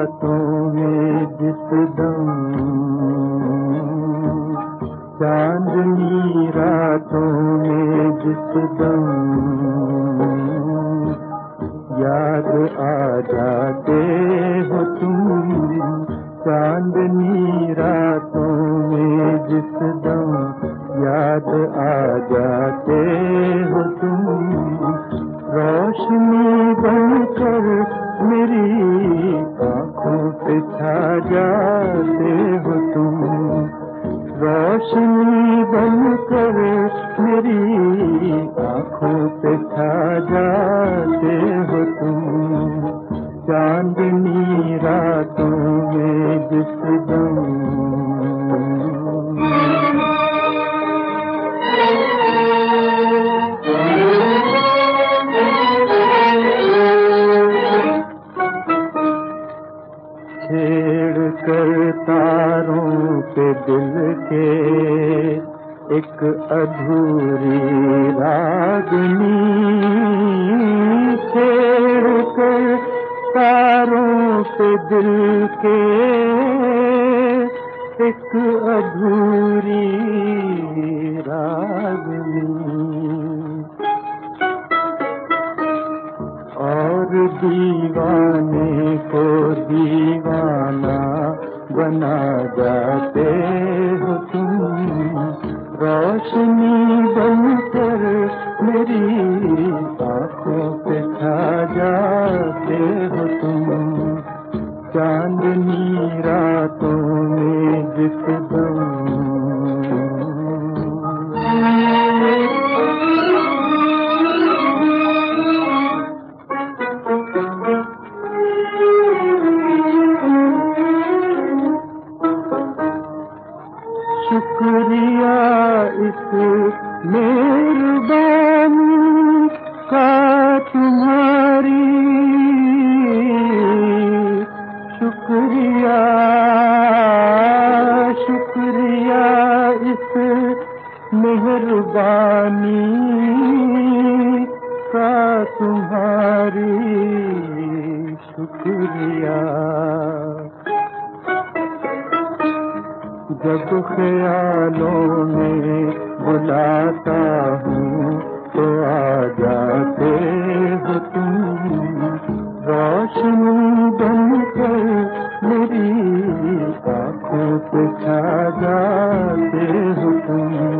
रातों में जिस दम, चांदनी रातों में जिस दम याद आ जाते हो तुम, चांदनी रातों में जिस दम याद आ जाते हो तुम, रोशनी बनकर मेरी आँखों पे छा जाते हो तुम, रोशनी बनकर मेरी आँखों पे छा जाते हो तुम, चांदनी रातों में जिस दम। छेड़ कर तारों पे दिल के एक अधूरी रागनी, छेड़ कर तारों पे दिल के एक अधूरी रागनी, और दीवाने को दीवाना बना जाते हो तुम, रोशनी बनकर मेरी आँखों पे छा जाते हो तुम, चांदनी रातों में जिस दम। शुक्रिया इस मेहरबानी का तुम्हारी, शुक्रिया शुक्रिया इस मेहरबानी का तुम्हारी, शुक्रिया। जब ख्यालों में बुलाता हूँ तो आ जाते हो तुम, रोशनी बनकर मेरी आँखों पे छा जाते हो तुम,